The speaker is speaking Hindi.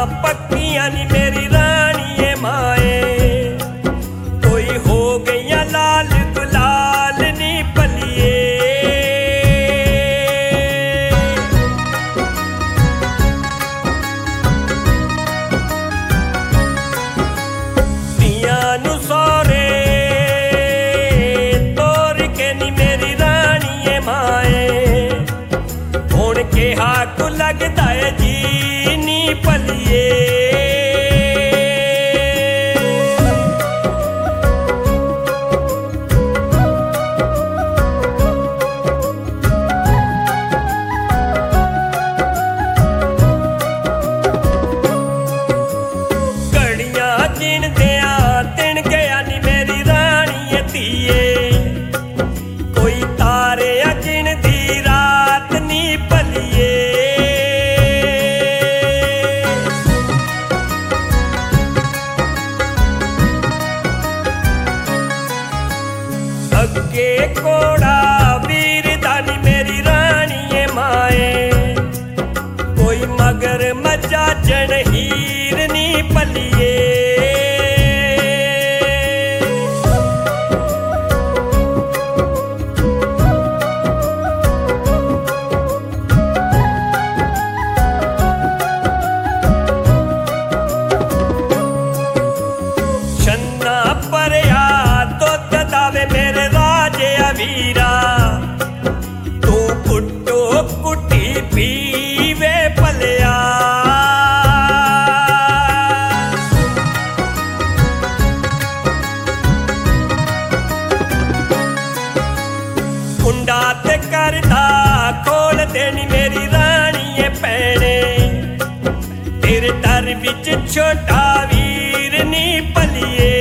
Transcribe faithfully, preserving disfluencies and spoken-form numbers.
पक्कियां नी मेरी रानी माए, कोई हो गईया लाल गुलाल नी पलिए। तियां नू सौरे तोर के नी मेरी रानी माए, हुण केहा कु लगदा है जी नी पलिए। अगे कोड़ा वीर दानी मेरी रानी माए, कोई मगर मजा जन हीर नी पलिए। छन्ना परया तो दावे मेरे वीरा, तू कुट्टो कुटी पीवे पलिया। कुंडा ते करदा खोल देनी मेरी रानी पैने, तेरे दर विच छोटा वीर नी पलिए।